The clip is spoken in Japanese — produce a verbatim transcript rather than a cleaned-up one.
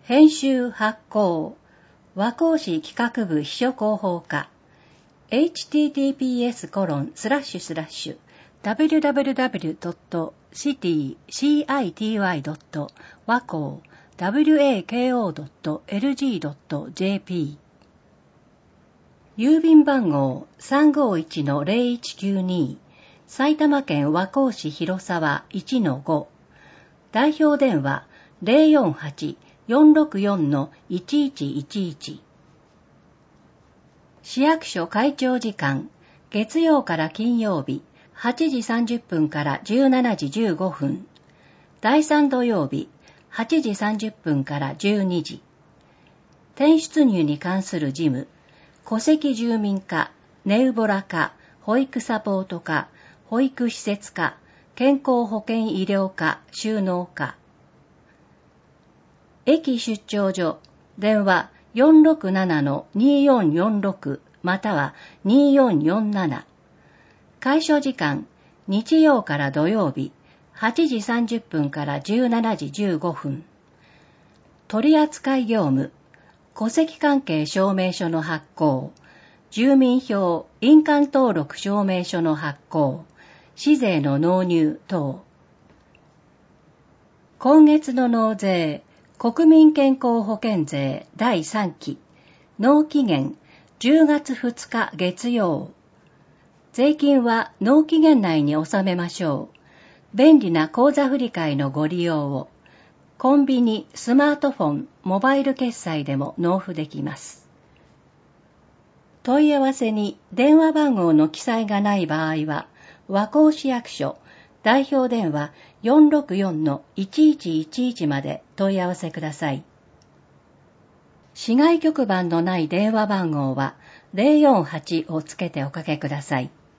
編集発行和光市企画部秘書広報課 エイチティーティーピーエスコロンスラッシュスラッシュダブリューダブリューダブリュードットシティシティドット和光 ワコ ドットエルジードットジェーピー 郵便番号 さんごいちのゼロいちきゅうに 埼玉県和光市広沢 いちのご 代表電話 ゼロよんはち よんろくよん いちいちいちいち 市役所開庁時間月曜から金曜日はちじさんじゅっぷんからじゅうしちじじゅうごふん、第さん土曜日はちじさんじゅっぷんからじゅうにじ。転出入に関する事務、戸籍住民課、ネウボラ課、保育サポート課、保育施設課、健康保険医療課、収納課。駅出張所、電話 よんろくななのによんよんろく またはによんよんなな。開所時間、日曜から土曜日、はちじさんじゅっぷんからじゅうしちじじゅうごふん。取扱業務、戸籍関係証明書の発行、住民票、印鑑登録証明書の発行、市税の納入等。今月の納税、国民健康保険税だいさんき、納期限じゅうがつふつか月曜。税金は納期限内に納めましょう。便利な口座振替のご利用を。コンビニ、スマートフォン、モバイル決済でも納付できます。問い合わせに電話番号の記載がない場合は、和光市役所、代表電話 よんろくよんのいちいちいちいち まで問い合わせください。市外局番のない電話番号はゼロよんはちをつけておかけください。